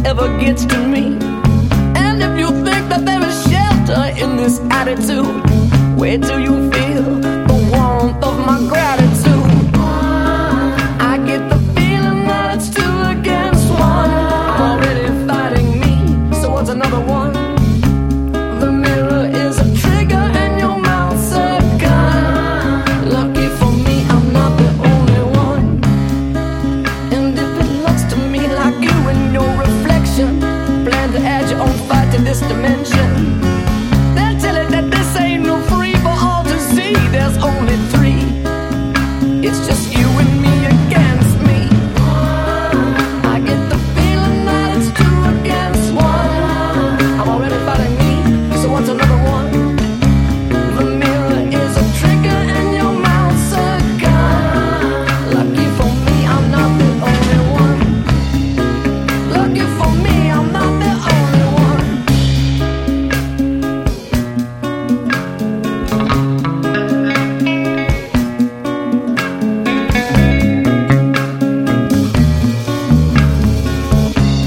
ever gets to me. And if you think that there is shelter in this attitude, where do you feel the warmth of my gratitude? I get the feeling that it's 2 against 1. I'm already fighting me, so what's another one? The mirror is a trigger and your mouth's a gun. Lucky for me, I'm not the only one. And if it looks to me like you and your reflection plan to add your own fight to this dimension, then tell it that this ain't no free for all to see. There's only 3. It's just you and me against me. I get the feeling that it's 2 against 1. I'm already fighting me, so what's another one? The mirror is a trigger and your mouth's a gun. Lucky for me, I'm not the only one. Lucky for me, I'm not the only one.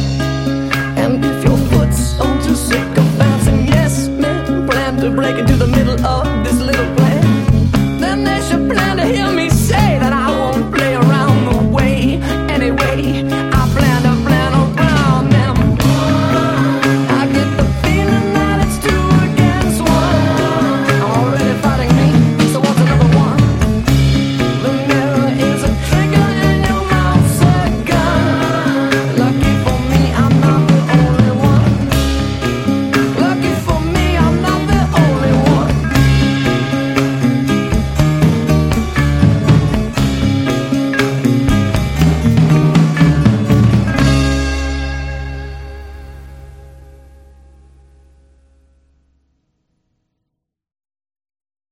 And if your foot's on too sick of bouncing, yes, man, plan to break into the